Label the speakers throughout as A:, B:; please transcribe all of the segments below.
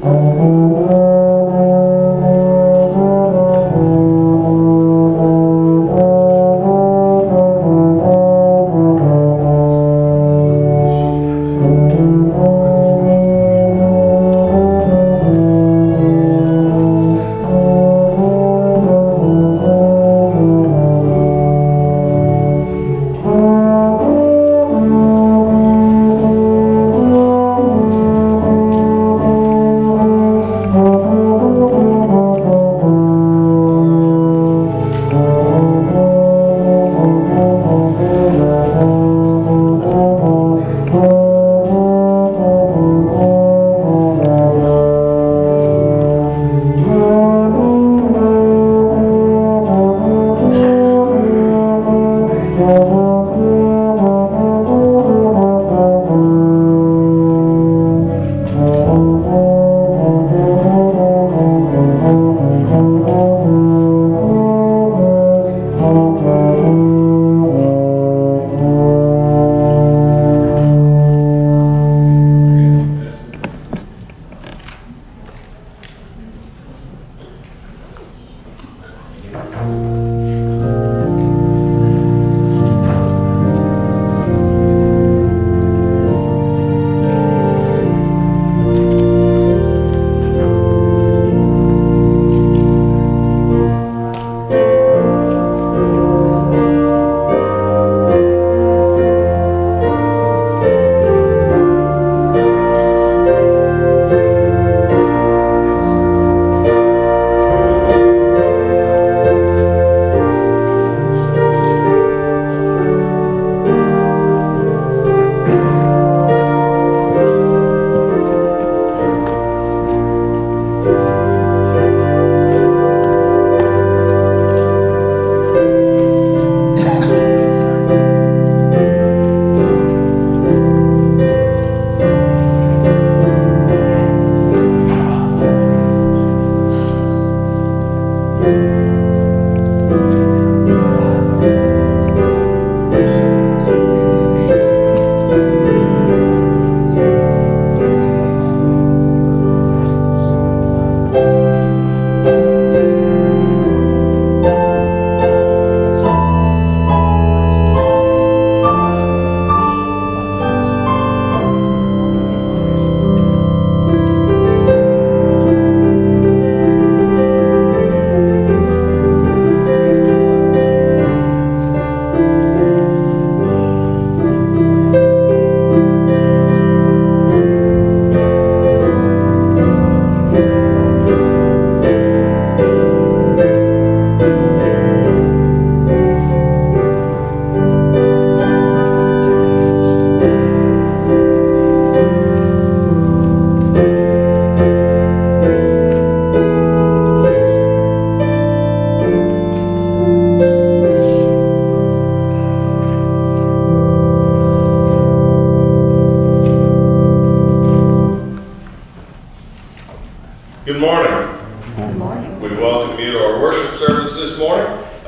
A: Good morning.
B: Good morning.
A: We welcome you to our worship service this morning.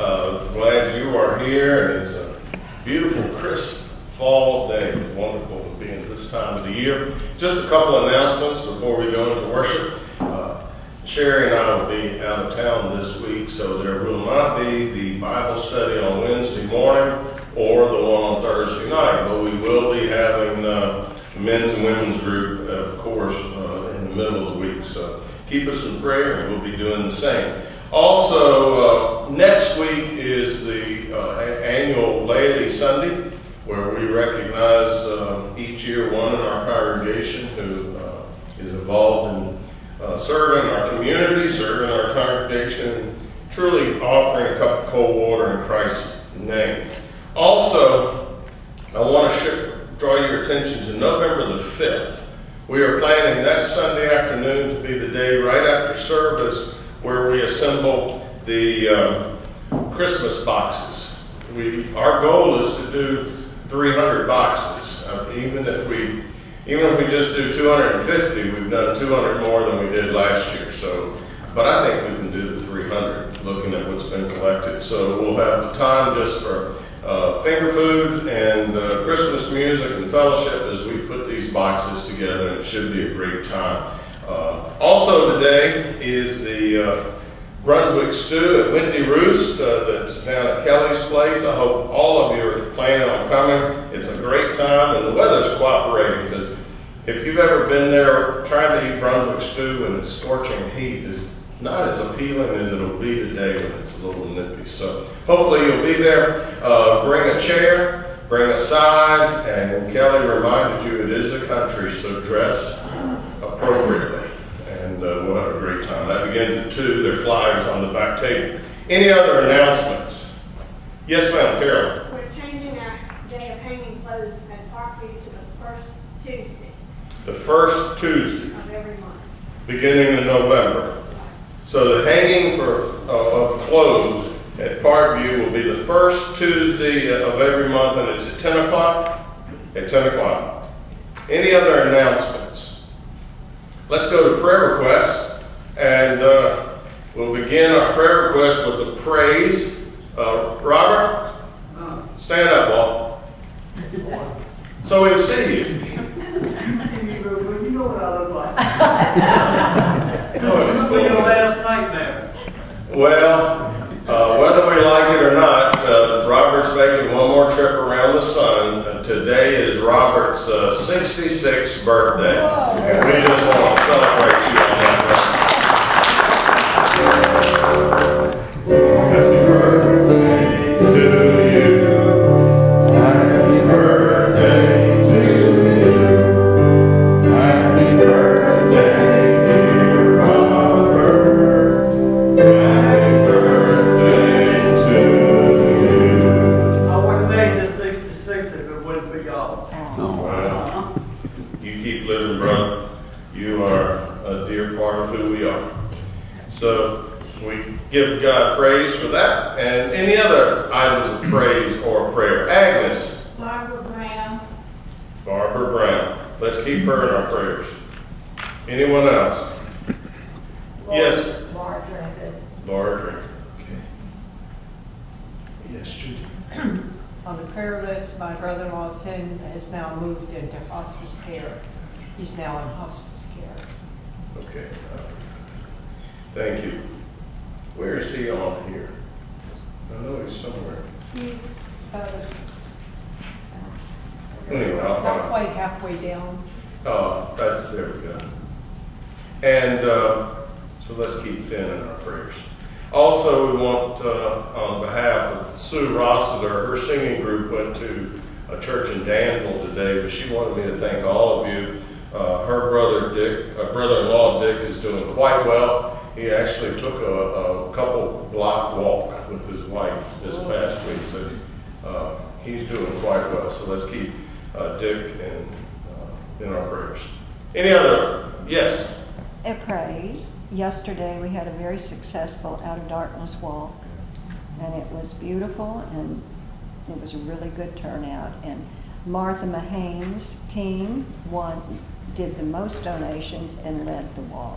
A: Glad you are here, and it's a beautiful, crisp fall day. It's wonderful to be in this time of the year. Just a couple announcements before we go into worship. Sherry and I will be out of town this week, so there will not be the Bible study on Wednesday morning or the one on Thursday night, but we will be having men's and women's group, of course, in the middle of the week. So keep us in prayer, and we'll be doing the same. Also, next week is the annual Laity Sunday, where we recognize each year one in our congregation who is involved in serving our community, serving our congregation, truly offering a cup of cold water in Christ's name. Also, I want to draw your attention to November the 5th. We are planning that Sunday afternoon to be the day right after service where we assemble the Christmas boxes. Our goal is to do 300 boxes. Even if we just do 250, we've done 200 more than we did last year. But I think we can do the 300, looking at what's been collected. So we'll have the time just for finger food and Christmas music and fellowship as we put these boxes together, and it should be a great time. Also today is the Brunswick Stew at Windy Roost that's down at Kelly's place. I hope all of you are planning on coming. It's a great time, and the weather's cooperating, because if you've ever been there, trying to eat Brunswick Stew when it's scorching heat is not as appealing as it'll be today when it's a little nippy. So hopefully you'll be there. Bring a chair, bring a side, and Kelly reminded you it is a country, so dress appropriately. And we'll have a great time. That begins at 2. There are flags on the back table. Any other announcements? Yes, ma'am, Carol.
B: We're changing our day of hanging clothes at Parkview to the first Tuesday.
A: The first Tuesday
B: Of every month.
A: beginning in November. So the hanging of clothes at Parkview will be the first Tuesday of every month, and it's at 10 o'clock? At 10 o'clock. Any other announcements? Let's go to prayer requests, and we'll begin our prayer request with the praise. Robert, stand up, Walt, so we can see you.
C: You know what I look like.
A: It's
C: Be your last nightmare.
A: Well, whether we like it or not, Robert's making one more trip around the sun. Today is Robert's 66th birthday. And we just want to celebrate you on that day. Happy birthday to you. Happy birthday to you. Happy birthday, dear Robert. Happy birthday to you.
C: I would have made this 66 if it wouldn't be y'all.
A: Well, you keep living, brother. You are a dear part of who we are. So we give God praise for that. And any other items of praise or prayer? Agnes.
B: Barbara Brown.
A: Barbara Brown. Let's keep her in our prayers. Anyone else? Yes.
D: Laura Dragon.
A: Laura Drake. Okay. Yes, Judy.
D: On the prayer list, my brother-in-law Finn has now moved into hospice care. He's now in hospice care.
A: Okay. Thank you. Where is he on here? I know he's somewhere.
D: He's
A: Anyway, I'll find
D: not
A: him.
D: quite halfway down.
A: Oh, there we go. And so let's keep Finn in our prayers. Also, we want, on behalf of Sue Rossiter, her singing group went to a church in Danville today, but she wanted me to thank all of you. Her brother-in-law Dick is doing quite well. He actually took a couple block walk with his wife this past week, so he's doing quite well. So let's keep Dick in our prayers. Any other? Yes.
E: At Praise, yesterday we had a very successful Out of Darkness walk, and it was beautiful, and it was a really good turnout. And Martha Mahane's team did the most donations and led the walk.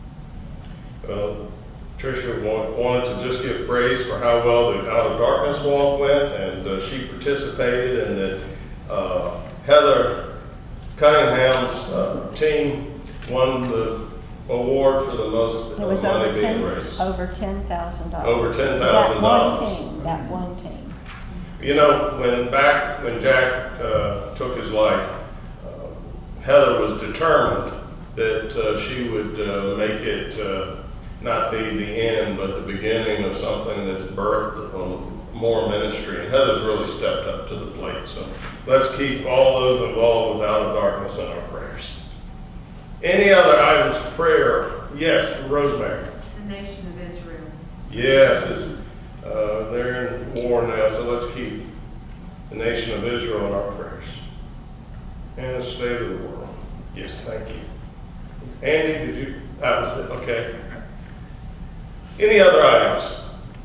A: Tricia wanted to just give praise for how well the Out of Darkness walk went, and she participated, and that Heather Cunningham's team won the award for the most
E: It was
A: money being raised.
E: over $10,000.
A: Over $10,000.
E: That one team.
A: You know, when Jack took his life, Heather was determined that she would make it not be the end, but the beginning of something that's birthed more ministry. And Heather's really stepped up to the plate. So let's keep all those involved with Out of Darkness in our prayers. Any other items of prayer? Yes, Rosemary.
F: The nation of Israel.
A: Yes, they're in war now, so let's keep the nation of Israel in our prayers. And the state of the world. Yes, thank you. Andy, did you? That was it. Okay. Any other items?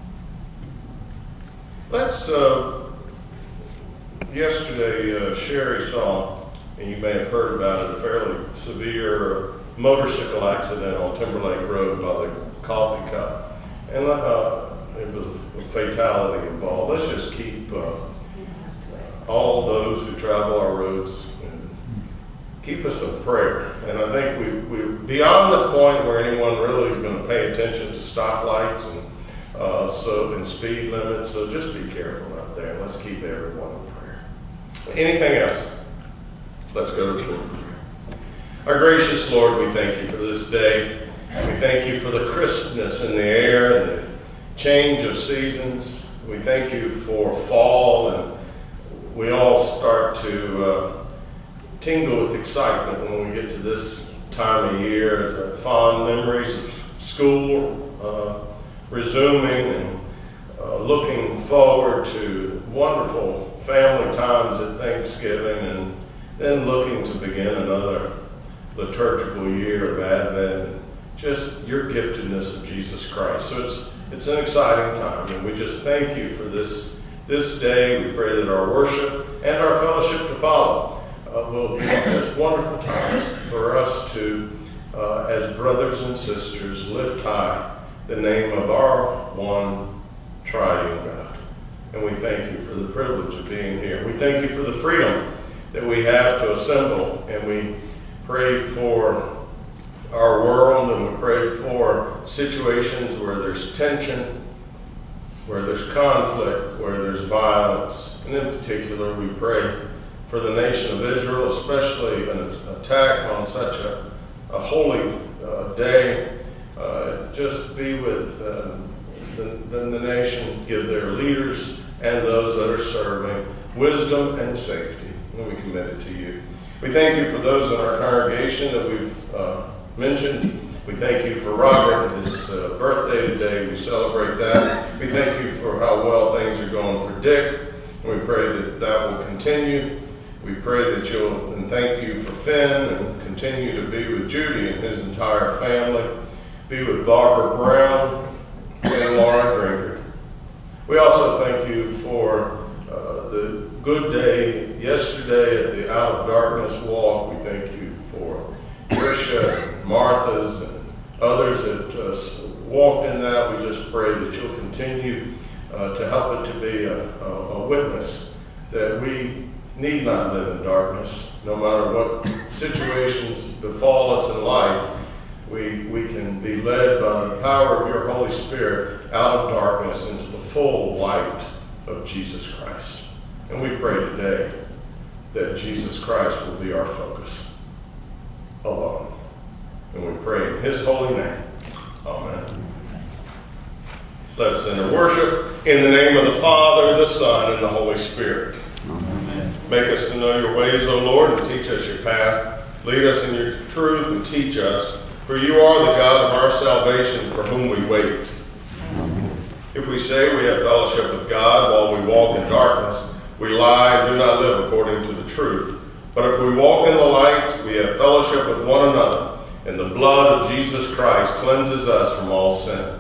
A: Let's, yesterday Sherry saw, and you may have heard about it, a fairly severe motorcycle accident on Timberlake Road by the coffee cup. And it was a fatality involved. Let's just keep all those who travel our roads and keep us in prayer. And I think we're beyond the point where anyone really is going to pay attention to stoplights and speed limits. So just be careful out there. And let's keep everyone in prayer. Anything else? Let's go to prayer. Our gracious Lord, we thank you for this day. We thank you for the crispness in the air and the change of seasons. We thank you for fall, and we all start to tingle with excitement when we get to this time of year. The fond memories of school resuming, and looking forward to wonderful family times at Thanksgiving, and then looking to begin another liturgical year of Advent, and just your giftedness of Jesus Christ. So it's an exciting time, and we just thank you for this day. We pray that our worship and our fellowship to follow will be just wonderful times for us to, as brothers and sisters, lift high the name of our one triune God. And we thank you for the privilege of being here. We thank you for the freedom that we have to assemble, and we pray for our world, and we pray for situations where there's tension, where there's conflict, where there's violence. And in particular, we pray for the nation of Israel, especially an attack on such a holy day. Just be with the nation, give their leaders and those that are serving wisdom and safety. And we commit it to you. We thank you for those in our congregation that we've mentioned. We thank you for Robert and his birthday today. We celebrate that. We thank you for how well things are going for Dick. And we pray that that will continue. We pray that you'll, and thank you for Finn, and continue to be with Judy and his entire family. Be with Barbara Brown and Laura Drinker. We also thank you for the good day yesterday at the Out of Darkness walk. We thank you for Tricia and Martha's and others that walked in that. We just pray that you'll continue to help it to be a witness that we need not live in darkness. No matter what situations befall us in life, we can be led by the power of your Holy Spirit out of darkness into the full light of Jesus Christ. And we pray today that Jesus Christ will be our focus alone. And we pray in his holy name. Amen. Let us enter worship in the name of the Father, the Son, and the Holy Spirit. Amen. Make us to know your ways, O Lord, and teach us your path. Lead us in your truth and teach us, for you are the God of our salvation, for whom we wait. Amen. If we say we have fellowship with God while we walk in darkness, we lie and do not live according to the truth. But if we walk in the light, we have fellowship with one another, and the blood of Jesus Christ cleanses us from all sin.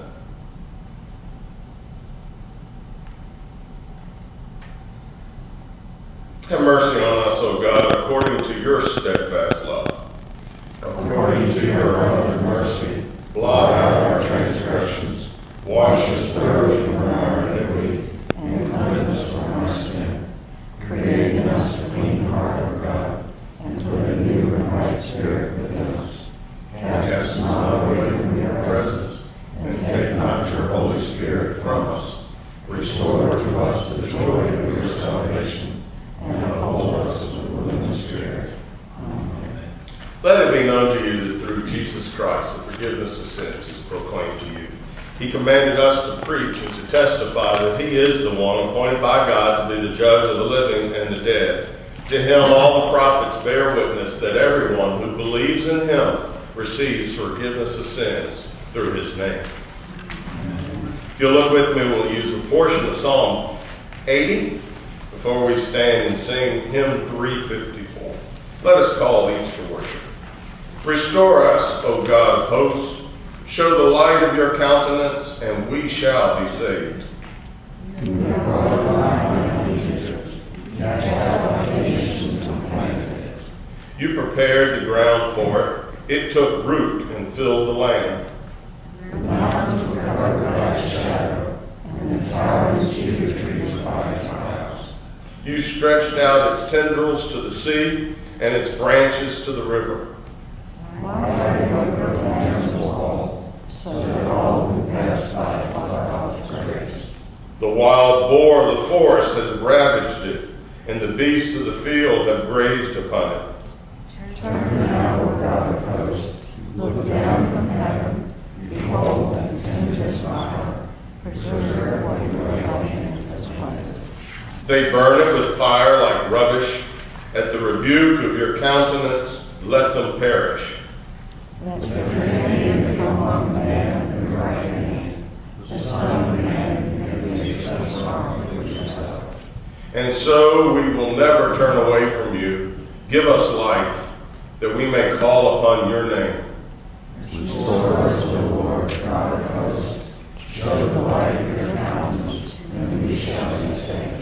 A: Have mercy on us, O God, according to your steadfast love.
F: According to your love and mercy, blot out our transgressions, wash us thoroughly from our iniquity, and cleanse us from our sin. Create in us a clean heart, O God, and put a new and right spirit within us. Cast us not away from your presence, and take not your Holy Spirit from us. Restore to us the joy of your salvation, and uphold us with the willing Spirit. Amen.
A: Let it be known to you that through Jesus Christ the forgiveness of sins is proclaimed to you. He commanded us to preach and to testify that he is the one appointed by God to be the judge of the living and the dead. To him all the prophets bear witness that everyone who believes in him receives forgiveness of sins through his name. If you'll look with me, we'll use a portion of Psalm 80 before we stand and sing hymn 354. Let us call each to worship. Restore us, O God of hosts. Show the light of your countenance, and we shall be saved.
F: You have brought light out of Egypt, cast out the nations and planted it.
A: You prepared the ground for it. It took root and filled the land.
F: The mountains were covered by its shadow, and the towering cedar trees by its boughs.
A: You stretched out its tendrils to the sea, and its branches to the river.
F: Why broke the land's walls, so that all who pass by pluck off its grapes?
A: The wild boar of the forest has ravaged it, and the beasts of the field have grazed upon it.
F: Turn now, O God of hosts, look down from heaven, behold and tend your smile, preserve what your right hand has planted.
A: They burn it with fire like rubbish. At the rebuke of your countenance, let them perish.
E: Let
F: Let your hand come on man and right hand, the Son of Man who is so strong for yourself.
A: And so we will never turn away from you. Give us life, that we may call upon your name.
F: Restore us, O Lord, God of hosts. Show the light of your countenance, and we shall be saved.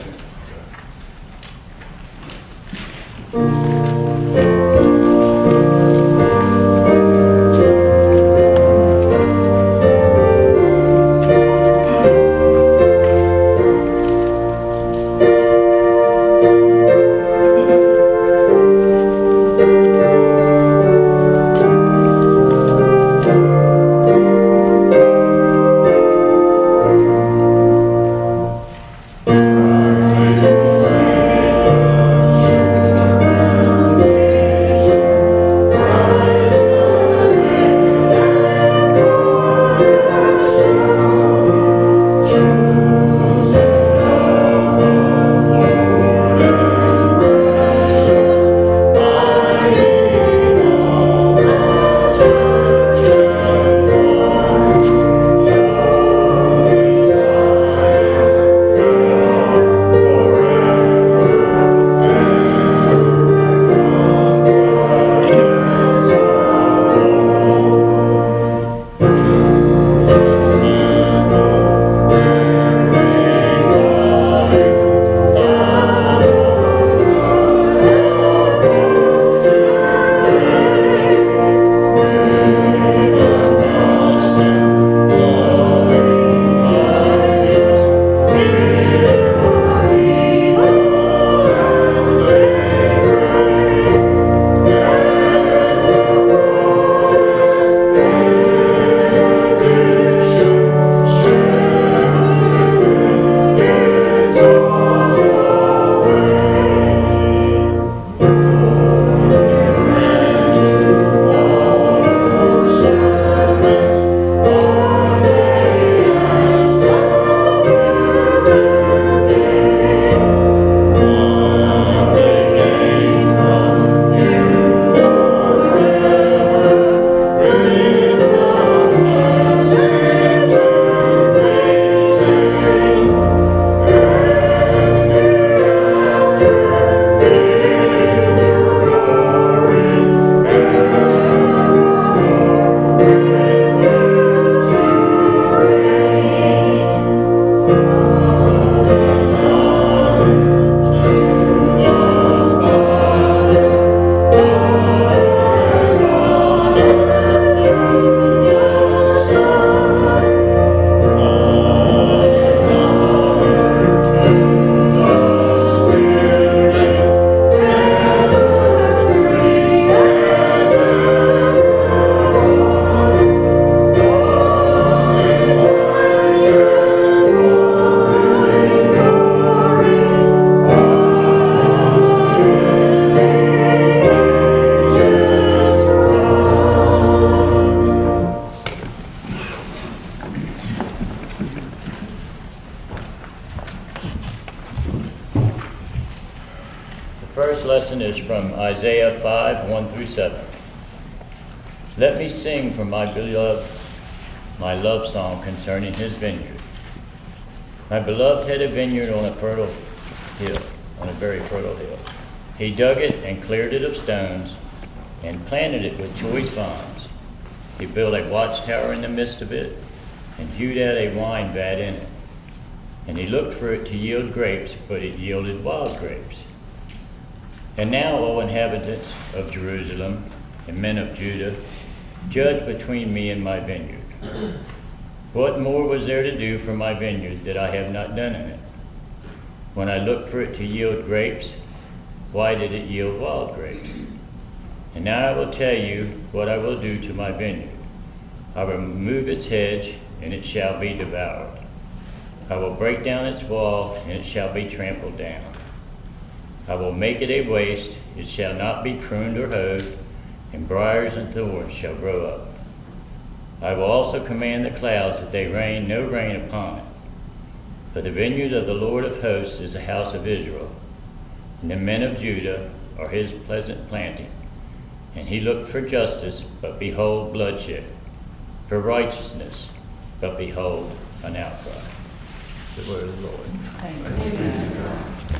G: First lesson is from Isaiah 5, 1 through 7. Let me sing for my beloved my love song concerning his vineyard. My beloved had a vineyard on a fertile hill, on a very fertile hill. He dug it and cleared it of stones and planted it with choice vines. He built a watchtower in the midst of it and hewed out a wine vat in it. And he looked for it to yield grapes, but it yielded wild grapes. And now, O inhabitants of Jerusalem and men of Judah, judge between me and my vineyard. What more was there to do for my vineyard that I have not done in it? When I looked for it to yield grapes, why did it yield wild grapes? And now I will tell you what I will do to my vineyard. I will remove its hedge, and it shall be devoured. I will break down its wall, and it shall be trampled down. I will make it a waste, it shall not be pruned or hoed, and briars and thorns shall grow up. I will also command the clouds that they rain no rain upon it. For the vineyard of the Lord of hosts is the house of Israel, and the men of Judah are his pleasant planting. And he looked for justice, but behold bloodshed, for righteousness, but behold an outcry. The word of the Lord.
D: Thank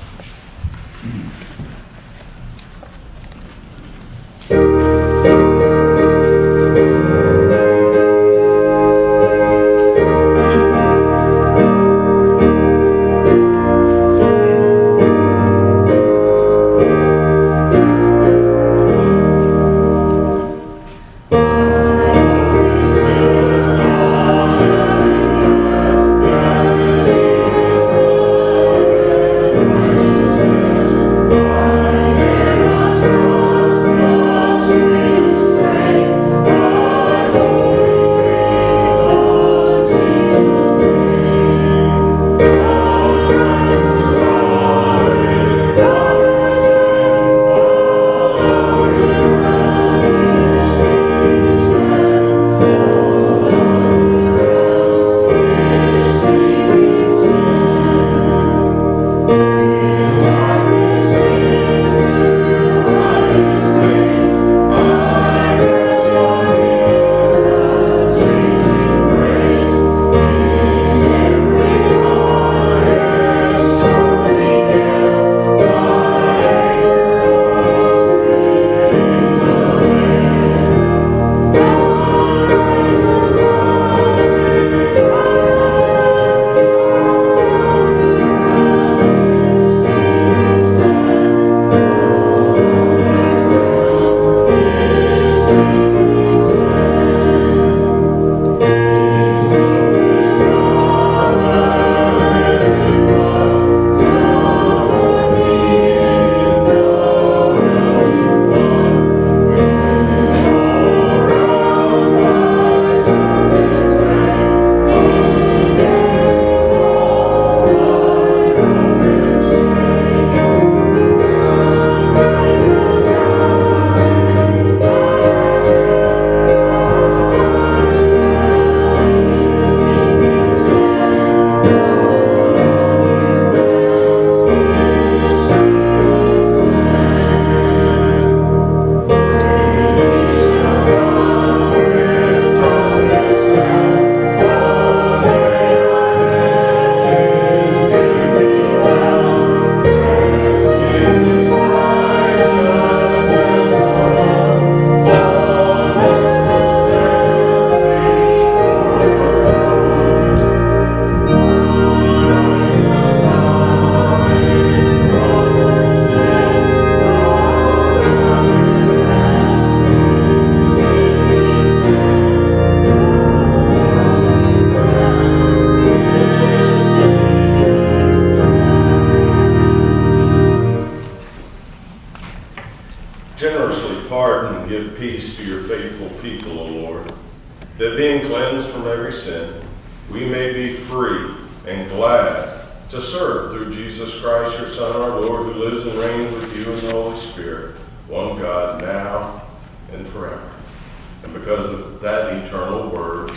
A: Generously pardon and give peace to your faithful people, O Lord, that being cleansed from every sin, we may be free and glad to serve through Jesus Christ, your Son, our Lord, who lives and reigns with you in the Holy Spirit, one God, now and forever. And because of that eternal word,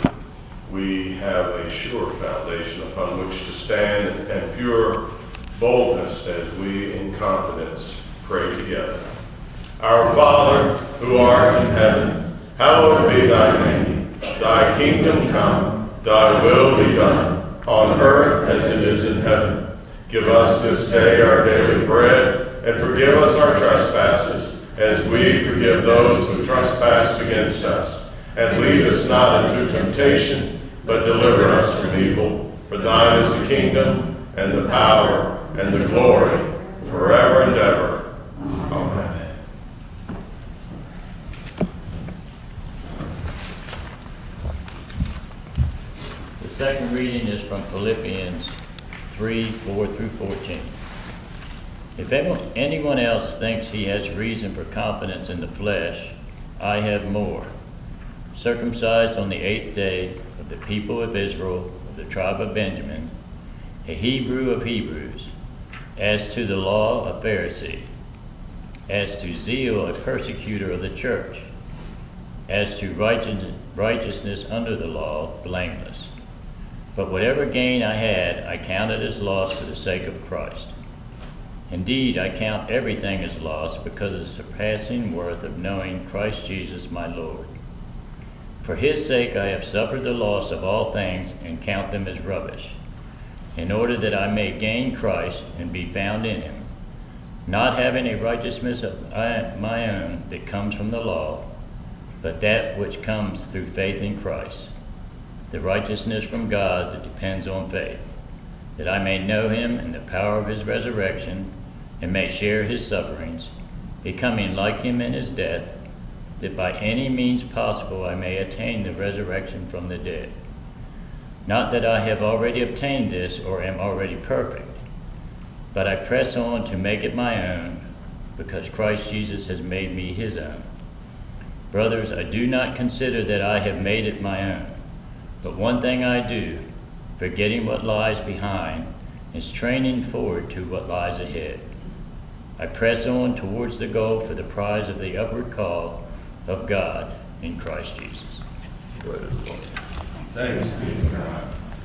A: we have a sure foundation upon which to stand and pure boldness as we in confidence pray together. Our Father, who art in heaven, hallowed be thy name. Thy kingdom come, thy will be done, on earth as it is in heaven. Give us this day our daily bread, and forgive us our trespasses, as we forgive those who trespass against us. And lead us not into temptation, but deliver us from evil. For thine is the kingdom, and the power, and the glory, forever and ever. Amen.
G: The second reading is from Philippians 3:4 through 14. If anyone else thinks he has reason for confidence in the flesh, I have more. Circumcised on the 8th day, of the people of Israel, of the tribe of Benjamin, a Hebrew of Hebrews, as to the law a Pharisee, as to zeal a persecutor of the church, as to righteousness under the law, blameless. But whatever gain I had, I counted as loss for the sake of Christ. Indeed, I count everything as loss because of the surpassing worth of knowing Christ Jesus my Lord. For his sake I have suffered the loss of all things and count them as rubbish, in order that I may gain Christ and be found in him, not having a righteousness of my own that comes from the law, but that which comes through faith in Christ, the righteousness from God that depends on faith, that I may know him and the power of his resurrection, and may share his sufferings, becoming like him in his death, that by any means possible I may attain the resurrection from the dead. Not that I have already obtained this or am already perfect, but I press on to make it my own, because Christ Jesus has made me his own. Brothers, I do not consider that I have made it my own, but one thing I do, forgetting what lies behind, and straining forward to what lies ahead. I press on towards the goal for the prize of the upward call of God in Christ Jesus.
A: Word of the Lord. Thanks be to God.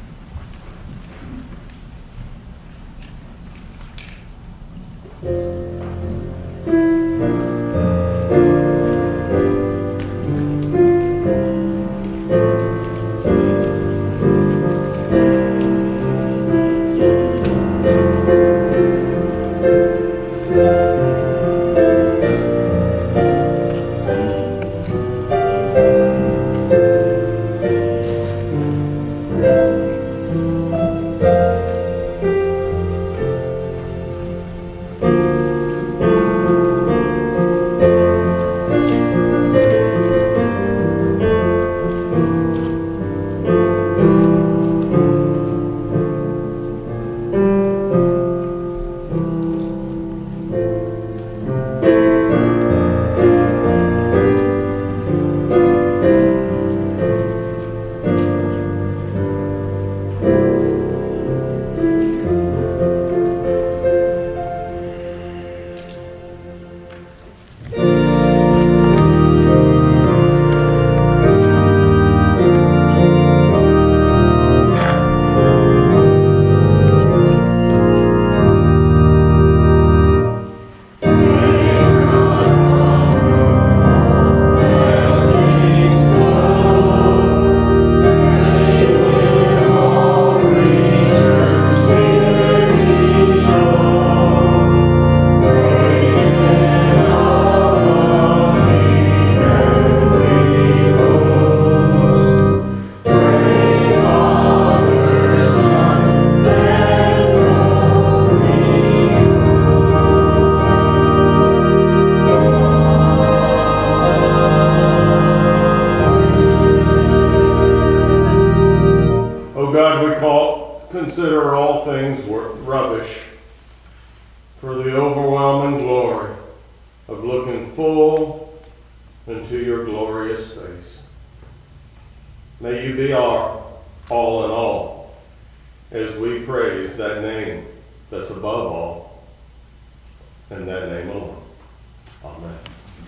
A: Consider all things rubbish for the overwhelming glory of looking full into your glorious face. May you be our all in all as we praise that name that's above all and that name alone. Amen.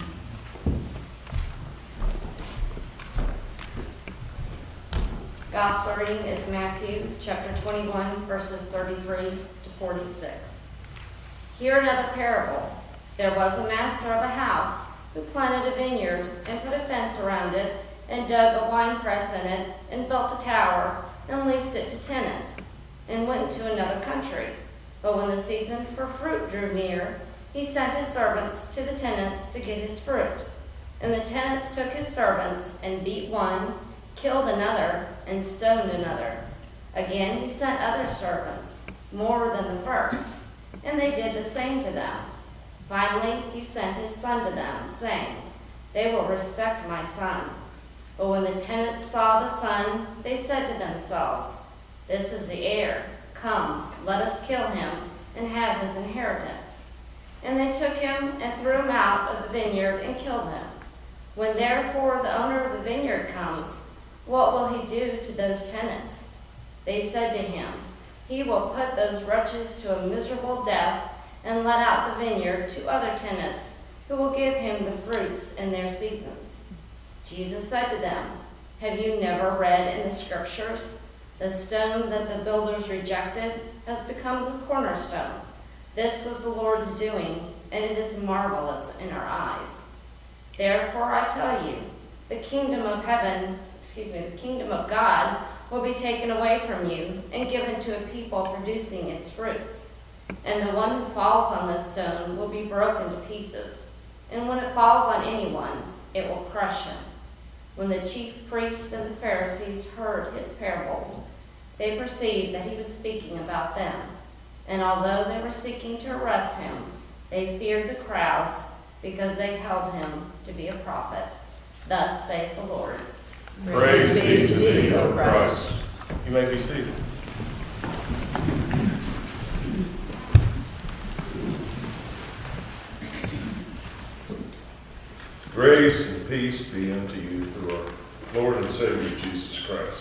H: Gospel reading is Matthew chapter 21, verses 33 to 46. Hear another parable. There was a master of a house who planted a vineyard and put a fence around it and dug a winepress in it and built a tower and leased it to tenants and went to another country. But when the season for fruit drew near, he sent his servants to the tenants to get his fruit. And the tenants took his servants and beat one, killed another, and stoned another. Again he sent other servants, more than the first, and they did the same to them. Finally he sent his son to them, saying, They will respect my son. But when the tenants saw the son, they said to themselves, This is the heir. Come, let us kill him and have his inheritance. And they took him and threw him out of the vineyard and killed him. When therefore the owner of the vineyard comes, what will he do to those tenants? They said to him, he will put those wretches to a miserable death and let out the vineyard to other tenants who will give him the fruits in their seasons. Jesus said to them, have you never read in the scriptures, the stone that the builders rejected has become the cornerstone. This was the Lord's doing, and it is marvelous in our eyes. Therefore I tell you, the kingdom of God will be taken away from you and given to a people producing its fruits. And the one who falls on this stone will be broken to pieces, and when it falls on anyone, it will crush him. When the chief priests and the Pharisees heard his parables, they perceived that he was speaking about them. And although they were seeking to arrest him, they feared the crowds because they held him to be a prophet. Thus saith the Lord.
A: Praise be to thee, O Christ. You may be seated. Grace and peace be unto you through our Lord and Savior Jesus Christ.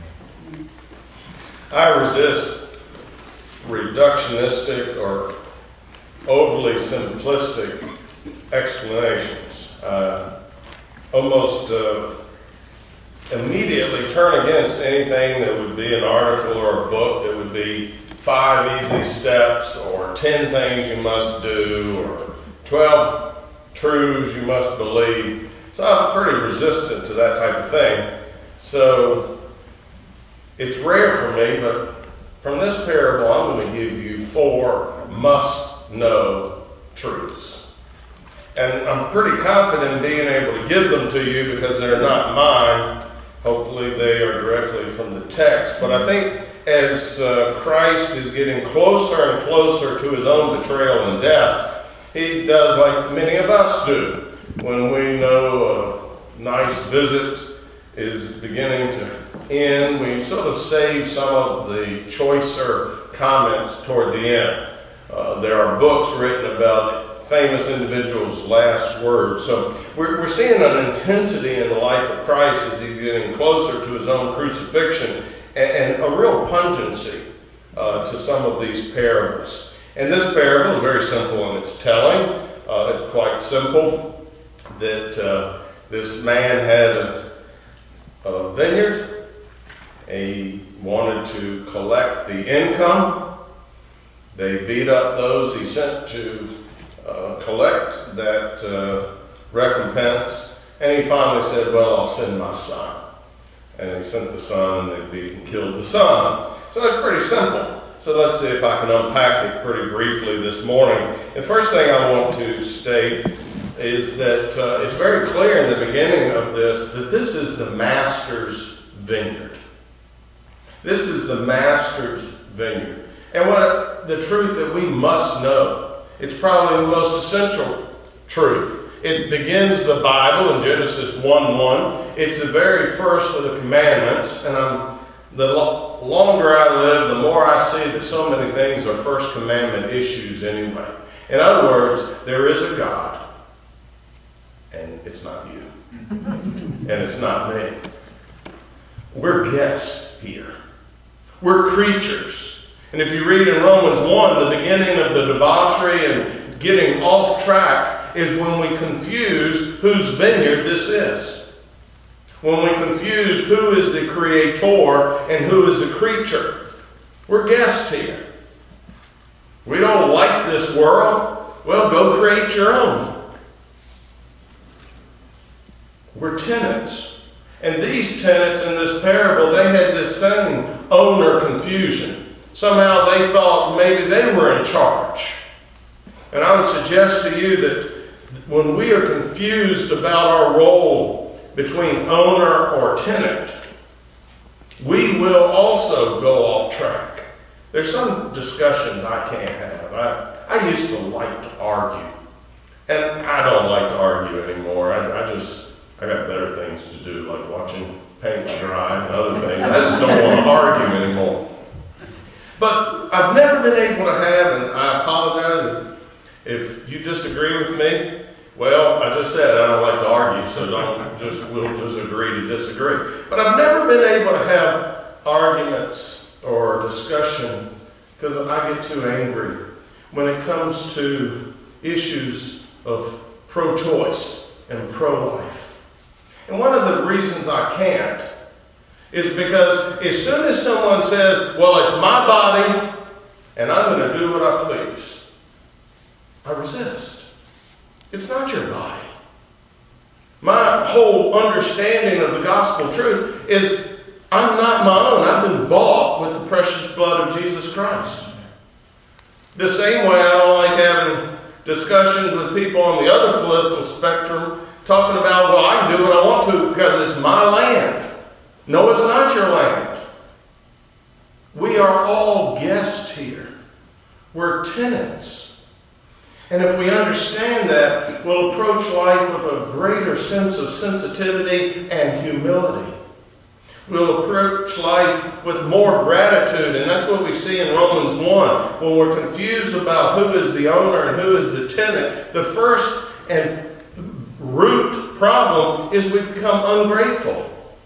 A: I resist reductionistic or overly simplistic explanations. Almost immediately turn against anything that would be an article or a book that would be 5 easy steps or 10 things you must do or 12 truths you must believe. So I'm pretty resistant to that type of thing. So it's rare for me, but from this parable I'm going to give you 4 must-know truths. And I'm pretty confident in being able to give them to you because they're not mine. Hopefully they are directly from the text. But I think as Christ is getting closer and closer to his own betrayal and death, he does like many of us do. When we know a nice visit is beginning to end, we sort of save some of the choicer comments toward the end. There are books written about famous individuals' last words. So we're seeing an intensity in the life of Christ as he's getting closer to his own crucifixion and a real pungency to some of these parables. And this parable is very simple in its telling. It's quite simple that this man had a vineyard. He wanted to collect the income. They beat up those he sent to collect that recompense. And he finally said, well, I'll send my son. And he sent the son, and they beat and killed the son. So it's pretty simple. So let's see if I can unpack it pretty briefly this morning. The first thing I want to state is that it's very clear in the beginning of this that this is the master's vineyard. This is the master's vineyard. And what the truth that we must know, it's probably the most essential truth. It begins the Bible in Genesis 1:1. It's the very first of the commandments, and the longer I live, the more I see that so many things are first commandment issues anyway. In other words, there is a God, and it's not you, and it's not me. We're guests here. We're creatures. And if you read in Romans 1, the beginning of the debauchery and getting off track is when we confuse whose vineyard this is. When we confuse who is the creator and who is the creature. We're guests here. We don't like this world. Well, go create your own. We're tenants. And these tenants in this parable, they had this same owner confusion. Somehow they thought maybe they were in charge. And I would suggest to you that when we are confused about our role between owner or tenant, we will also go off track. There's some discussions I can't have. I used to like to argue, and I don't like to argue anymore. I got better things to do, like watching paint dry and other things. I just don't want to argue anymore. But I've never been able to have, and I apologize if you disagree with me? Well, I just said I don't like to argue, so we'll just agree to disagree. But I've never been able to have arguments or discussion because I get too angry when it comes to issues of pro-choice and pro-life. And one of the reasons I can't is because as soon as someone says, well, it's my body and I'm going to do what I please, I resist. It's not your body. My whole understanding of the gospel truth is I'm not my own. I've been bought with the precious blood of Jesus Christ. The same way I don't like having discussions with people on the other political spectrum talking about, well, I can do what I want to because it's my land. No, it's not your land. We are all guests here. We're tenants. And if we understand that, we'll approach life with a greater sense of sensitivity and humility. We'll approach life with more gratitude, and that's what we see in Romans 1. When we're confused about who is the owner and who is the tenant, the first and root problem is we become ungrateful.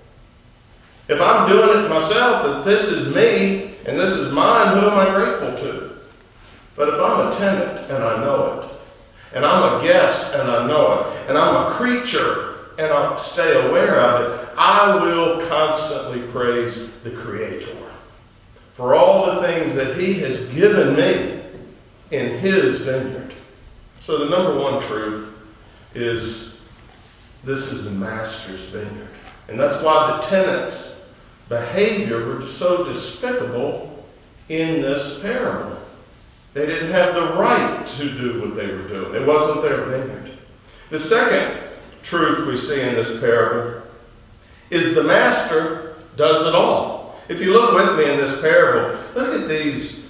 A: If I'm doing it myself, if this is me and this is mine, who am I grateful to? But if I'm a tenant and I know it, and I'm a guest and I know it, and I'm a creature and I stay aware of it, I will constantly praise the Creator for all the things that He has given me in His vineyard. So the number one truth is this is the Master's vineyard. And that's why the tenant's behavior was so despicable in this parable. They didn't have the right to do what they were doing. It wasn't their vineyard. The second truth we see in this parable is the master does it all. If you look with me in this parable, look at these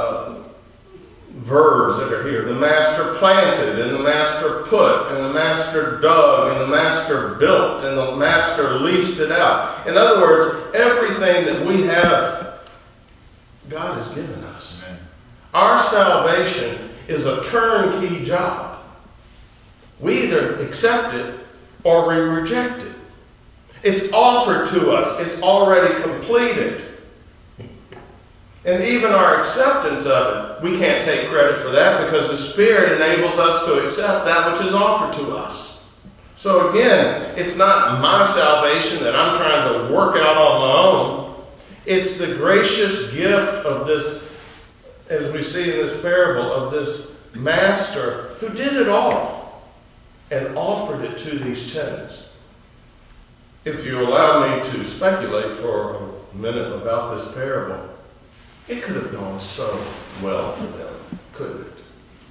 A: verbs that are here. The master planted, and the master put, and the master dug, and the master built, and the master leased it out. In other words, everything that we have, God has given us. Amen. Our salvation is a turnkey job. We either accept it or we reject it. It's offered to us. It's already completed. And even our acceptance of it, we can't take credit for that because the Spirit enables us to accept that which is offered to us. So again, it's not my salvation that I'm trying to work out on my own. It's the gracious gift of this, as we see in this parable, of this master who did it all and offered it to these tenants. If you allow me to speculate for a minute about this parable, it could have gone so well for them, couldn't it?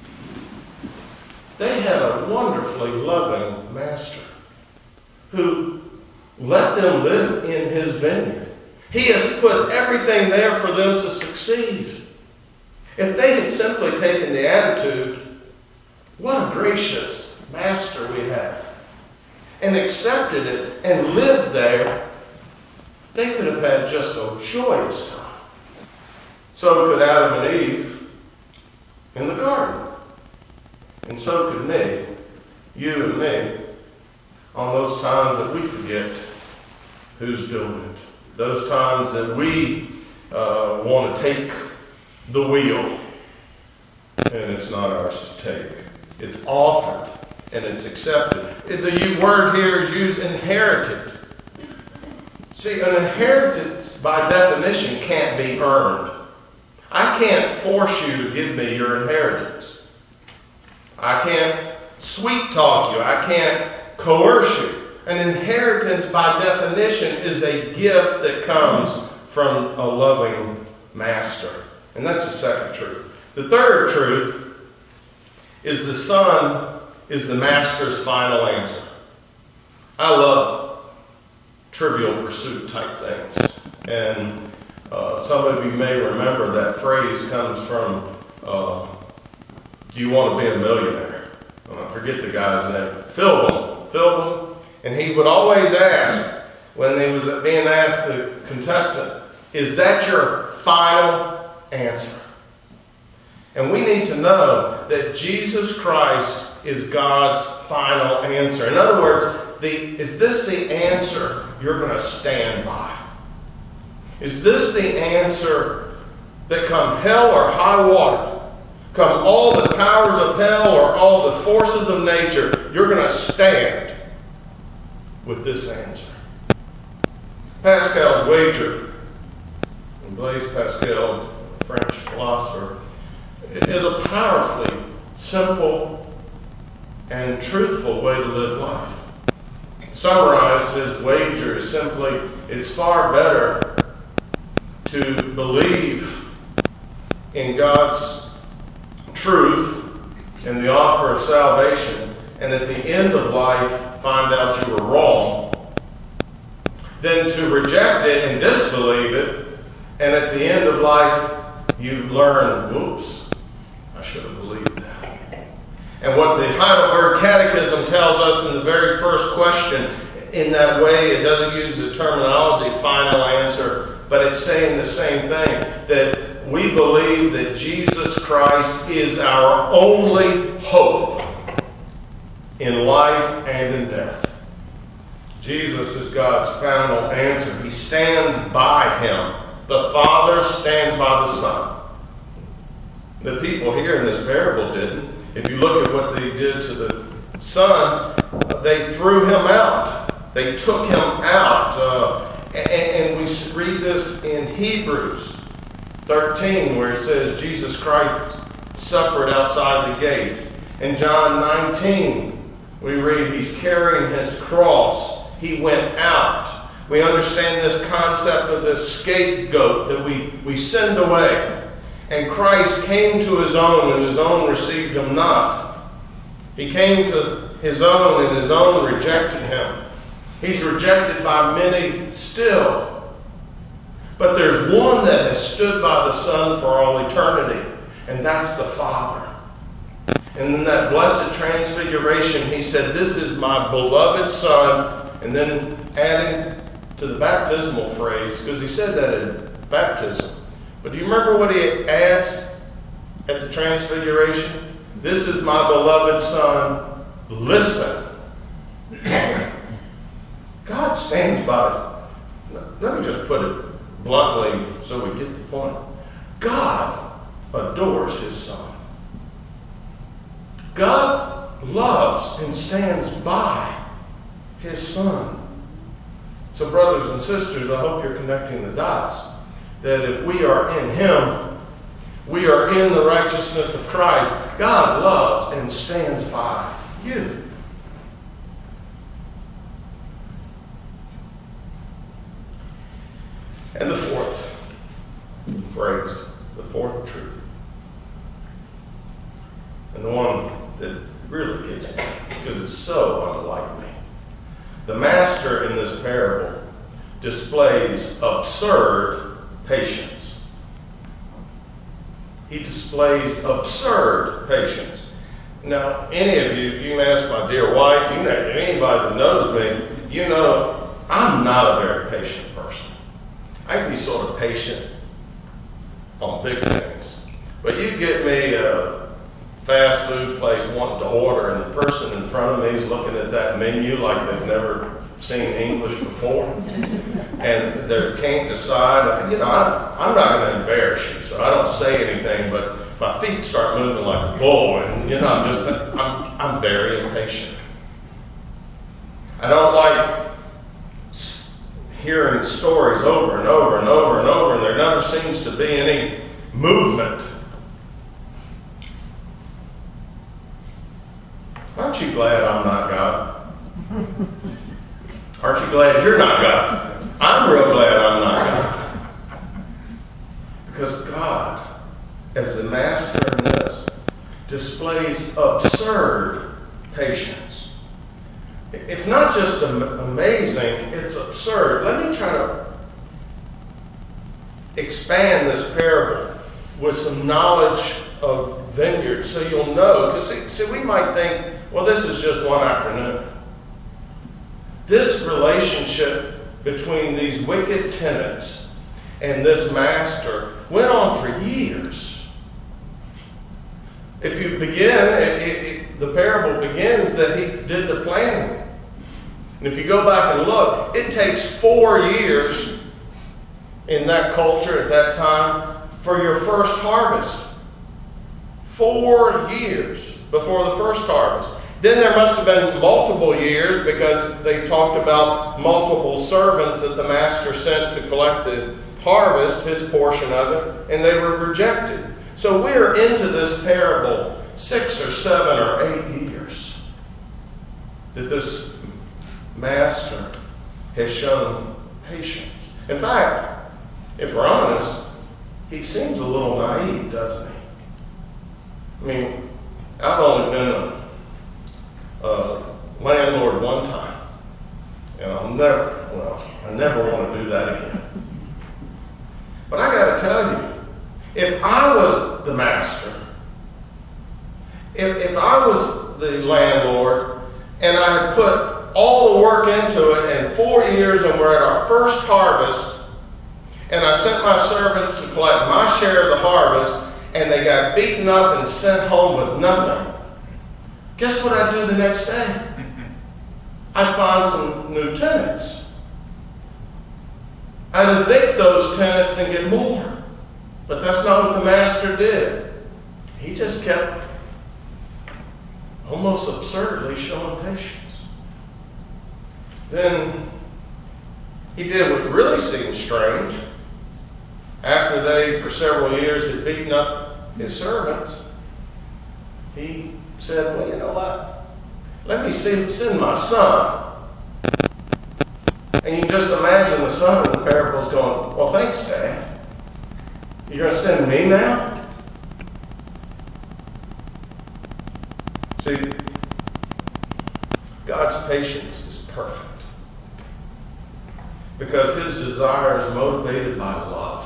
A: They had a wonderfully loving master who let them live in his vineyard. He has put everything there for them to succeed. If they had simply taken the attitude, what a gracious master we have, and accepted it and lived there, they could have had just a joyous time. So could Adam and Eve in the garden. And so could me, you and me, on those times that we forget who's doing it. Those times that we want to take the wheel, and it's not ours to take. It's offered, and it's accepted. The word here is used inherited. See, an inheritance by definition can't be earned. I can't force you to give me your inheritance. I can't sweet talk you. I can't coerce you. An inheritance by definition is a gift that comes from a loving master. And that's the second truth. The third truth is the son is the master's final answer. I love Trivial Pursuit type things. And some of you may remember that phrase comes from, do you want to be a millionaire? I forget the guy's name. Philbin. And he would always ask, when he was being asked the contestant, is that your final answer? And we need to know that Jesus Christ is God's final answer. In other words, is this the answer you're going to stand by? Is this the answer that come hell or high water, come all the powers of hell or all the forces of nature, you're going to stand with this answer? Pascal's wager, and Blaise Pascal, a French philosopher, is a powerfully simple and truthful way to live life. Summarized, his wager is simply, it's far better to believe in God's truth and the offer of salvation, and at the end of life find out you were wrong, than to reject it and disbelieve it, and at the end of life you learn, whoops, I should have believed that. And what the Heidelberg Catechism tells us in the very first question, in that way it doesn't use the terminology final answer, but it's saying the same thing, that we believe that Jesus Christ is our only hope in life and in death. Jesus is God's final answer. He stands by him. The Father stands by the Son. The people here in this parable didn't. If you look at what they did to the Son, they threw him out. They took him out. And we read this in Hebrews 13, where it says Jesus Christ suffered outside the gate. In John 19, we read he's carrying his cross. He went out. We understand this concept of this scapegoat that we send away. And Christ came to his own, and his own received him not. He came to his own, and his own rejected him. He's rejected by many still. But there's one that has stood by the Son for all eternity, and that's the Father. And in that blessed transfiguration, he said, "This is my beloved Son," and then adding to the baptismal phrase, because he said that in baptism. But do you remember what he adds at the transfiguration? "This is my beloved Son, listen." God stands by. Let me just put it bluntly so we get the point. God adores his Son. God loves and stands by his Son. So brothers and sisters, I hope you're connecting the dots. That if we are in him, we are in the righteousness of Christ. God loves and stands by you. And the fourth phrase, the fourth truth, and the one that really gets me, because it's so unlike me. The master in this parable displays absurd patience. He displays absurd patience. Now, any of you can ask my dear wife, you know, anybody that knows me, you know I'm not a very patient person. I can be sort of patient on big things. But you get me a fast food place wanting to order, and the person in front of me is looking at that menu like they've never seen English before, and they can't decide. You know, I'm not going to embarrass you, so I don't say anything, but my feet start moving like a bull, and you know, I'm very impatient. I don't like hearing stories over and over and over and over, and there never seems to be any movement. Aren't you glad I'm not God? Aren't you glad you're not God? I'm real glad I'm not God. Because God, as the master in this, displays absurd patience. It's not just amazing, it's absurd. Let me try to expand this parable with some knowledge of vineyards so you'll know. Because see, we might think, well, this is just one afternoon. This relationship between these wicked tenants and this master went on for years. If you begin, the parable begins that he did the planting. And if you go back and look, it takes 4 years in that culture at that time for your first harvest. 4 years before the first harvest. Then there must have been multiple years, because they talked about multiple servants that the master sent to collect the harvest, his portion of it, and they were rejected. So we're into this parable 6 or 7 or 8 years that this master has shown patience. In fact, if we're honest, he seems a little naive, doesn't he? I mean, I've only been a landlord one time, and I never want to do that again. But I got to tell you, if I was the master, if I was the landlord, and I had put all the work into it in 4 years, and we're at our first harvest, and I sent my servants to collect my share of the harvest, and they got beaten up and sent home with nothing, guess what I'd do the next day? I'd find some new tenants. I'd evict those tenants and get more. But that's not what the master did. He just kept almost absurdly showing patience. Then he did what really seemed strange. After they, for several years, had beaten up his servants, he said, well, you know what? Let me send my son. And you can just imagine the son in the parable's going, well, thanks, Dad. You're going to send me now? See, God's patience is perfect because his desire is motivated by love.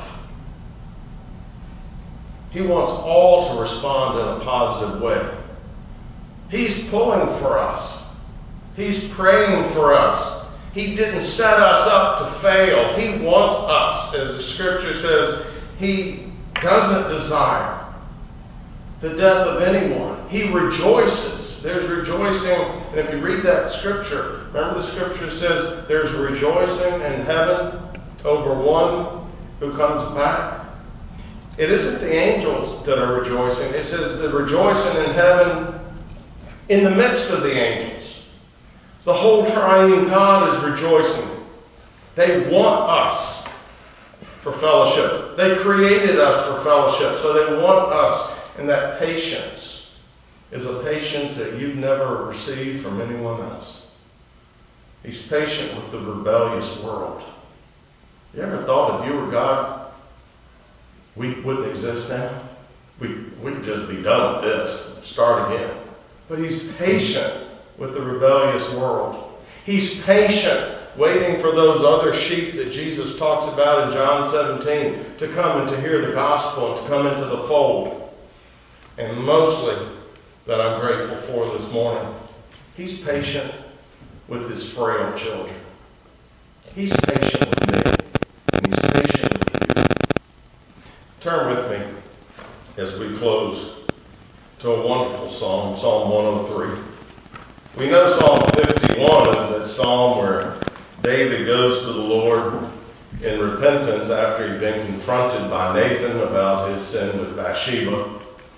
A: He wants all to respond in a positive way. He's pulling for us. He's praying for us. He didn't set us up to fail. He wants us, as the scripture says, he doesn't desire the death of anyone. He rejoices. There's rejoicing. And if you read that scripture, remember the scripture says there's rejoicing in heaven over one who comes back. It isn't the angels that are rejoicing. It says the rejoicing in heaven in the midst of the angels. The whole triune God is rejoicing. They want us for fellowship. They created us for fellowship, so they want us. And that patience is a patience that you've never received from anyone else. He's patient with the rebellious world. You ever thought if you were God, we wouldn't exist now? We'd just be done with this, start again. But he's patient with the rebellious world. He's patient, waiting for those other sheep that Jesus talks about in John 17 to come and to hear the gospel and to come into the fold. And mostly, that I'm grateful for this morning, he's patient with his frail children. He's patient with me, and he's patient with you. Turn with me as we close to a wonderful psalm, Psalm 103. We know Psalm 51 is that psalm where David goes to the Lord in repentance after he'd been confronted by Nathan about his sin with Bathsheba.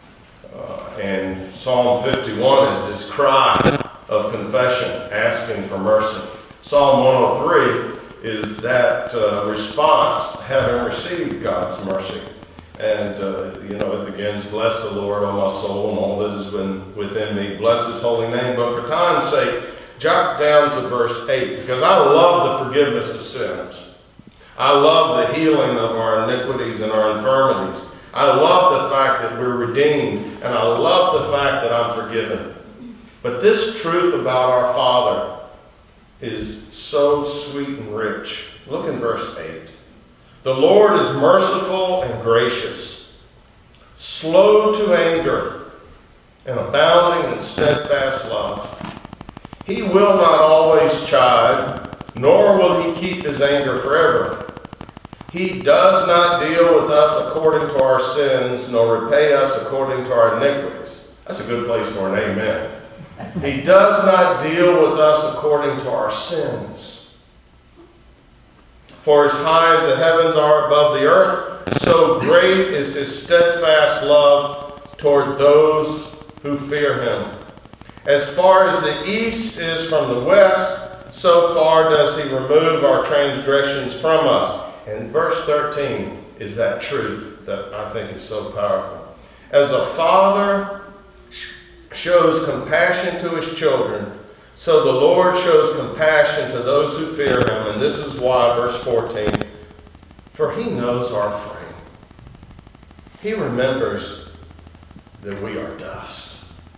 A: And Psalm 51 is his cry of confession, asking for mercy. Psalm 103 is that response, having received God's mercy. And, it begins, bless the Lord, O my soul, and all that has been within me. Bless his holy name. But for time's sake, jot down to verse 8, because I love the forgiveness of sins. I love the healing of our iniquities and our infirmities. I love the fact that we're redeemed, and I love the fact that I'm forgiven. But this truth about our Father is so sweet and rich. Look in verse 8. The Lord is merciful and gracious, slow to anger, and abounding in steadfast love. He will not always chide, nor will he keep his anger forever. He does not deal with us according to our sins, nor repay us according to our iniquities. a good place for an amen. He does not deal with us according to our sins. For as high as the heavens are above the earth, so great is his steadfast love toward those who fear him. As far as the east is from the west, so far does he remove our transgressions from us. And verse 13 is that truth that I think is so powerful. As a father shows compassion to his children, so the Lord shows compassion to those who fear him. And this is why, verse 14, for he knows our frame. He remembers that we are dust.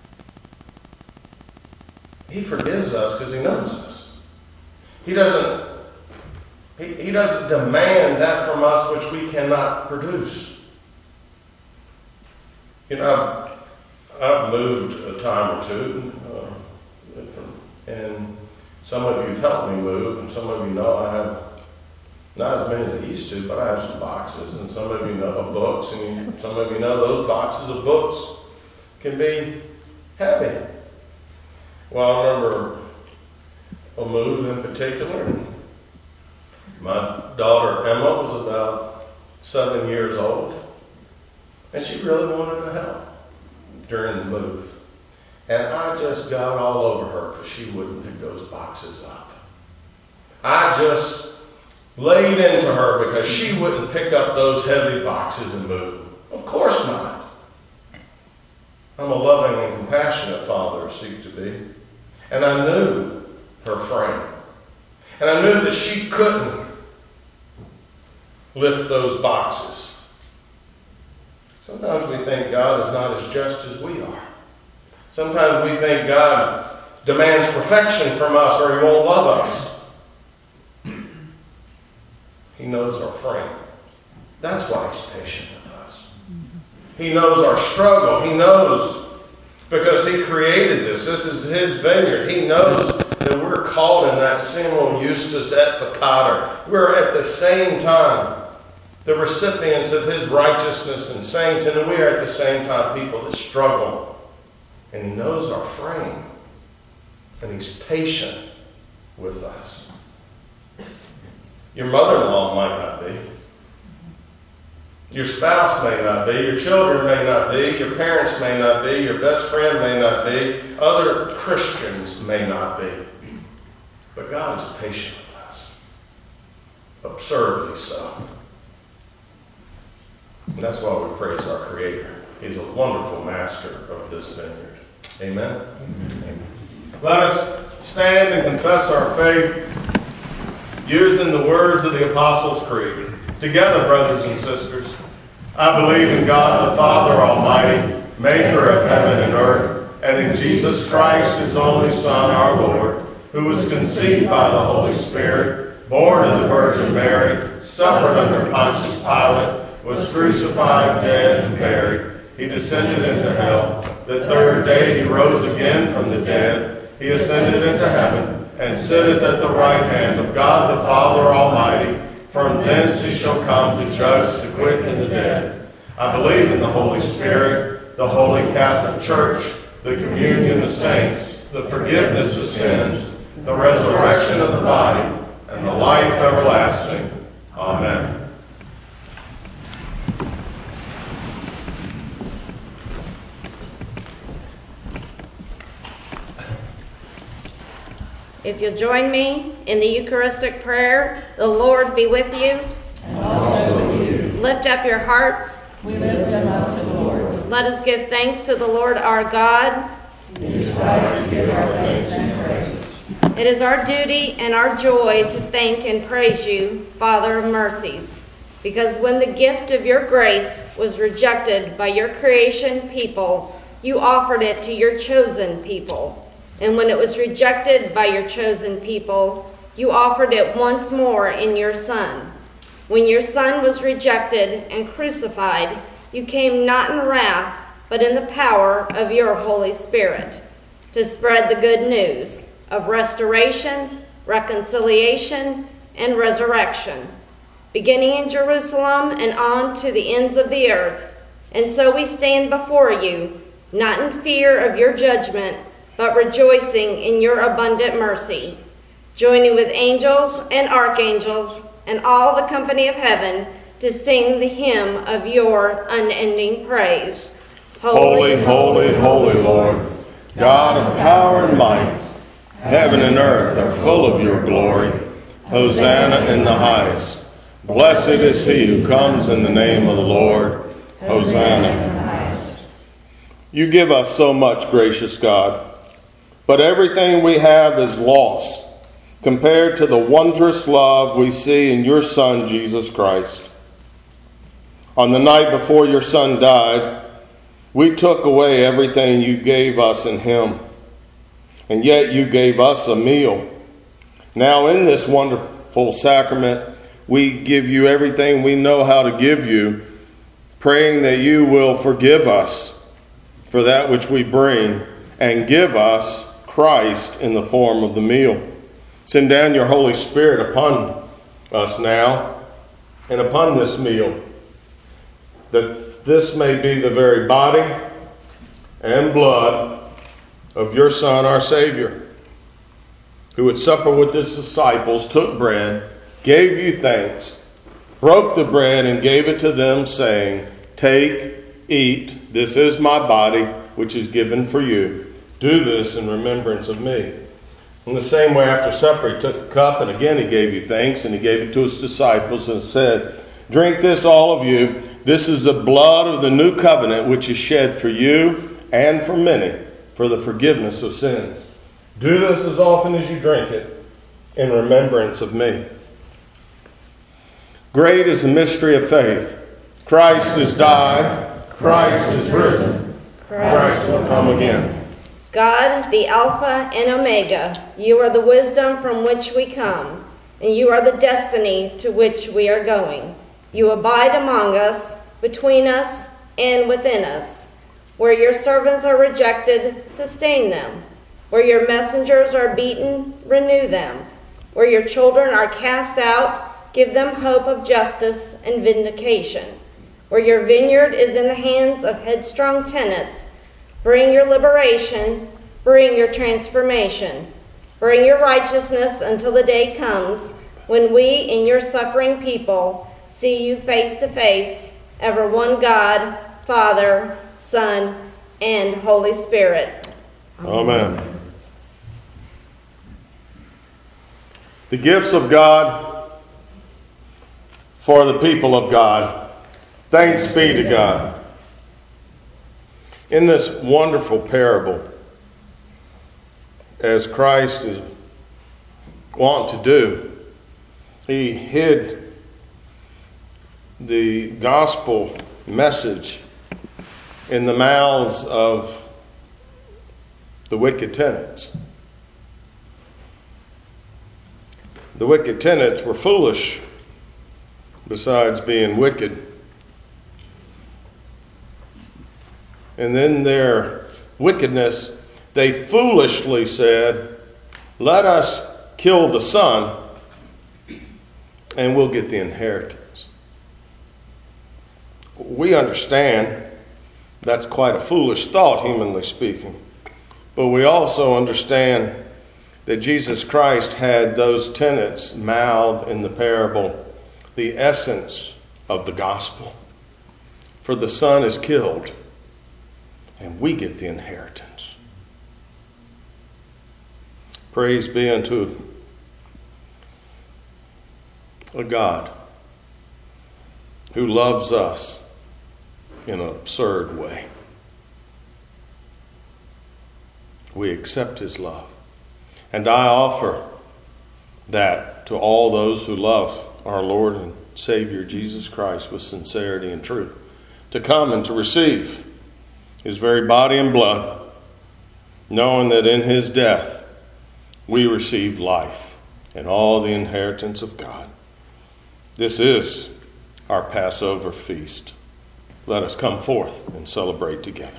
A: He forgives us because he knows us. He doesn't demand that from us which we cannot produce. You know, I've moved a time or two, and some of you have helped me move, and some of you know I have not as many as I used to, but I have some boxes, and some of you know of books, and some of you know those boxes of books can be heavy. Well, I remember a move in particular. My daughter Emma was about 7 years old, and she really wanted to help during the move. And I just got all over her because she wouldn't pick those boxes up. I just laid into her because she wouldn't pick up those heavy boxes and move. Of course not. I'm a loving and compassionate father, seek to be. And I knew her frame. And I knew that she couldn't lift those boxes. Sometimes we think God is not as just as we are. Sometimes we think God demands perfection from us or he won't love us. He knows our frame. That's why he's patient with us. He knows our struggle. He knows because he created this. This is his vineyard. He knows that we're called in that simul justus et peccator. We're at the same time the recipients of his righteousness and saints, and we are at the same time people that struggle. And he knows our frame. And he's patient with us. Your mother-in-law might not be. Your spouse may not be. Your children may not be. Your parents may not be. Your best friend may not be. Other Christians may not be. But God is patient with us. Absurdly so. And that's why we praise our Creator. He's a wonderful master of this vineyard. Amen? Amen. Let us stand and confess our faith using the words of the Apostles' Creed. Together, brothers and sisters, I believe in God the Father Almighty, maker of heaven and earth, and in Jesus Christ, his only Son, our Lord, who was conceived by the Holy Spirit, born of the Virgin Mary, suffered under Pontius Pilate, was crucified, dead, and buried. He descended into hell. The third day he rose again from the dead. He ascended into heaven, and sitteth at the right hand of God the Father Almighty. From thence he shall come to judge the quick and the dead. I believe in the Holy Spirit, the Holy Catholic Church, the communion of saints, the forgiveness of sins, the resurrection of the body, and the life everlasting. Amen.
H: If you'll join me in the Eucharistic prayer, the Lord be with you.
F: And also with you.
H: Lift up your hearts.
F: We lift them up to the Lord.
H: Let us give thanks to the Lord our God.
F: It is right to give our thanks and praise.
H: It is our duty and our joy to thank and praise you, Father of mercies, because when the gift of your grace was rejected by your creation people, you offered it to your chosen people. And when it was rejected by your chosen people, you offered it once more in your Son. When your Son was rejected and crucified, you came not in wrath, but in the power of your Holy Spirit, to spread the good news of restoration, reconciliation, and resurrection, beginning in Jerusalem and on to the ends of the earth. And so we stand before you, not in fear of your judgment, but rejoicing in your abundant mercy, joining with angels and archangels and all the company of heaven to sing the hymn of your unending praise.
A: Holy, holy, holy Lord, God of power and might, heaven and earth are full of your glory. Hosanna in the highest. Blessed is he who comes in the name of the Lord. Hosanna in the highest. You give us so much, gracious God, but everything we have is lost compared to the wondrous love we see in your Son, Jesus Christ. On the night before your Son died, we took away everything you gave us in him, and yet you gave us a meal. Now in this wonderful sacrament, we give you everything we know how to give you, praying that you will forgive us for that which we bring and give us Christ in the form of the meal. Send down your Holy Spirit upon us now and upon this meal, that this may be the very body and blood of your Son, our Savior, who at supper with his disciples took bread, gave you thanks, broke the bread and gave it to them, saying, "Take, eat, this is my body, which is given for you. Do this in remembrance of me." In the same way, after supper, he took the cup, and again he gave you thanks, and he gave it to his disciples and said, "Drink this, all of you. This is the blood of the new covenant, which is shed for you and for many for the forgiveness of sins. Do this as often as you drink it in remembrance of me." Great is the mystery of faith. Christ has died. Christ is risen. Christ will come again.
H: God, the Alpha and Omega, you are the wisdom from which we come, and you are the destiny to which we are going. You abide among us, between us, and within us. Where your servants are rejected, sustain them. Where your messengers are beaten, renew them. Where your children are cast out, give them hope of justice and vindication. Where your vineyard is in the hands of headstrong tenants, bring your liberation, bring your transformation. Bring your righteousness until the day comes when we in your suffering people see you face to face, ever one God, Father, Son, and Holy Spirit.
A: Amen. The gifts of God for the people of God. Thanks be to God. In this wonderful parable, as Christ is wont to do, he hid the gospel message in the mouths of the wicked tenants. The wicked tenants were foolish, besides being wicked. And in their wickedness, they foolishly said, "Let us kill the son, and we'll get the inheritance." We understand that's quite a foolish thought, humanly speaking. But we also understand that Jesus Christ had those tenants mouthed in the parable the essence of the gospel. For the son is killed, and we get the inheritance. Praise be unto a God who loves us in an absurd way. We accept his love. And I offer that to all those who love our Lord and Savior Jesus Christ with sincerity and truth, to come and to receive his very body and blood, knowing that in his death we receive life and all the inheritance of God. This is our Passover feast. Let us come forth and celebrate together.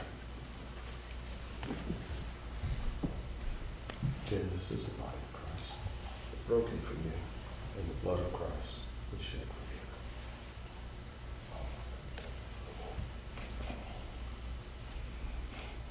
A: Again, this is the body of Christ, broken for you, and the blood of Christ was shed for you.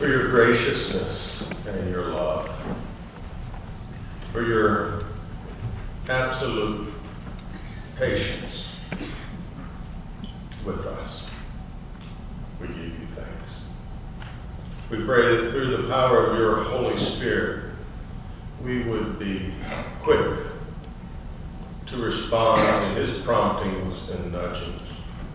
A: for your graciousness and your love, for your absolute patience with us. We give you thanks. We pray that through the power of your Holy Spirit, we would be quick to respond to his promptings and nudgings.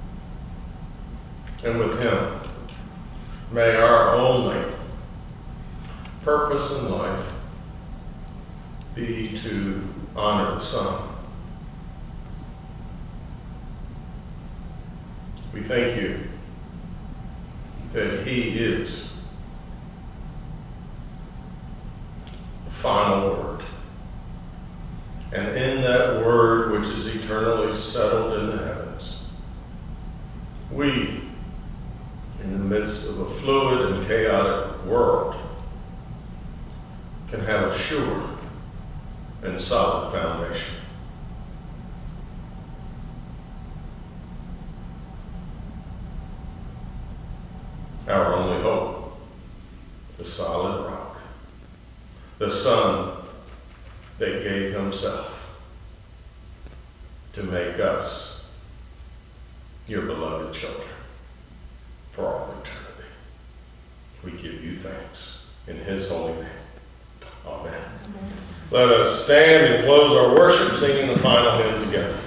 A: And with him, may our only purpose in life be to honor the Son. We thank you that he is the final word. And in that word, which is eternally settled in the heavens, we, in the midst of a fluid and chaotic world, can have a sure and solid foundation. Our only hope, the solid rock, the Son that gave himself to make us your beloved children for all eternity. We give you thanks in his holy name. Amen. Amen. Let us stand and close our worship singing the final hymn together.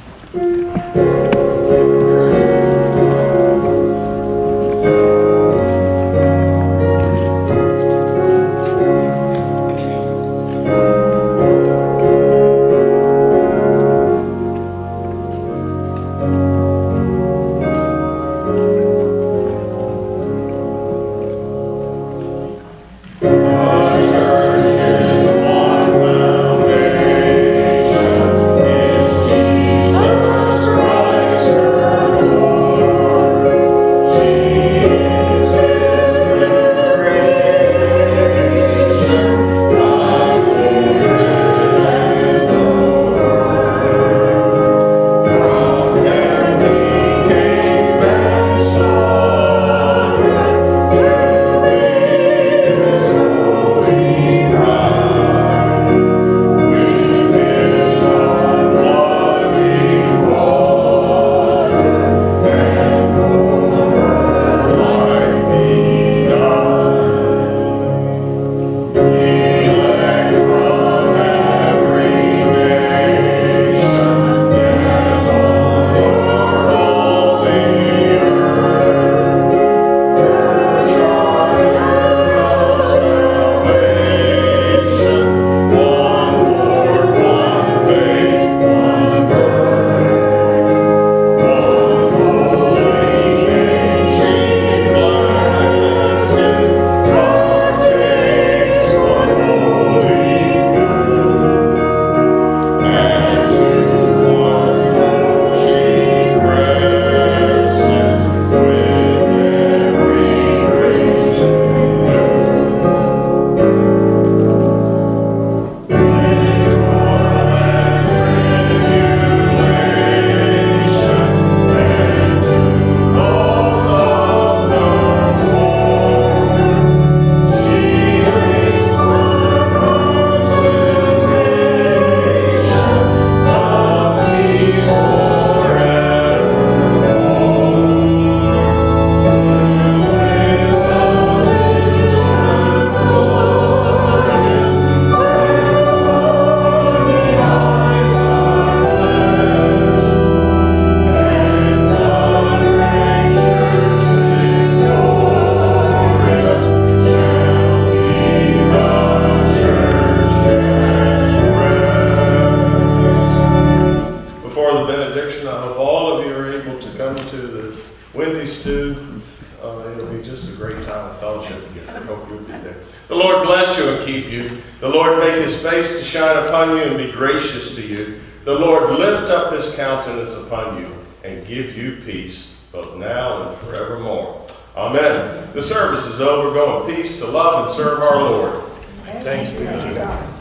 A: It'll be just a great time of fellowship together. I hope you'll be there. The Lord bless you and keep you. The Lord make his face to shine upon you and be gracious to you. The Lord lift up his countenance upon you and give you peace, both now and forevermore. Amen. The service is over. Go in peace to love and serve our Lord. Thanks be to God.